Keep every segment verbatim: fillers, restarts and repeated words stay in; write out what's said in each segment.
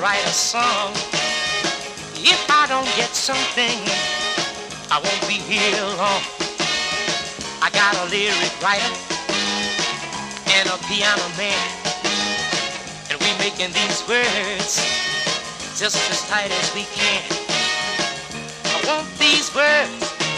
write a song. If I don't get something, I won't be here long. I got a lyric writer and a piano man, and we making these words just as tight as we can. I want these words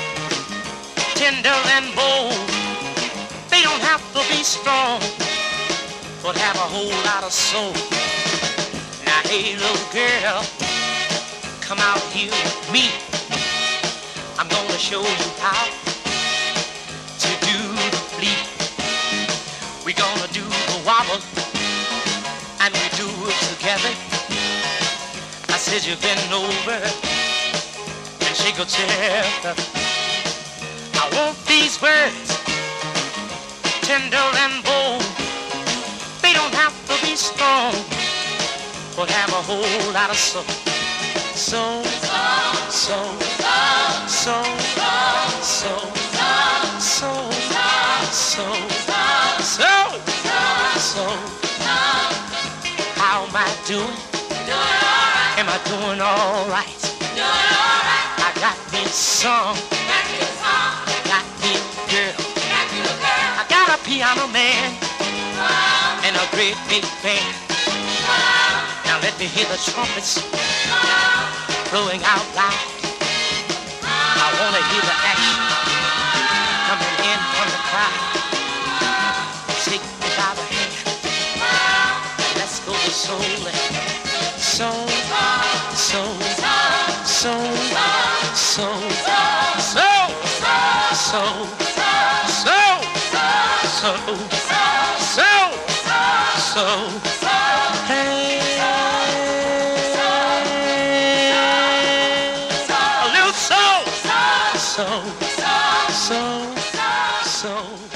tender and bold. They don't have to be strong, but have a whole lot of soul. Now, hey, little girl, come out here with me. I'm gonna show you how to do the flea. We're gonna do the wobble, and we do it together. I said you bend over and shake a chair. I want these words tender and bold. They don't have to be strong, but have a whole lot of soul. Soul, soul, soul, soul, soul, soul, soul, soul. How am I doing? Am I doing all right? I got me a song. Got me a girl. I got a piano man and a great big band. Now let me hear the trumpets blowing out loud. I wanna hear the action coming in from the crowd. Take me by the hand. Let's go to soul, soul, soul, soul, soul, soul, soul, soul, soul, soul, soul, hey, a little soul, soul.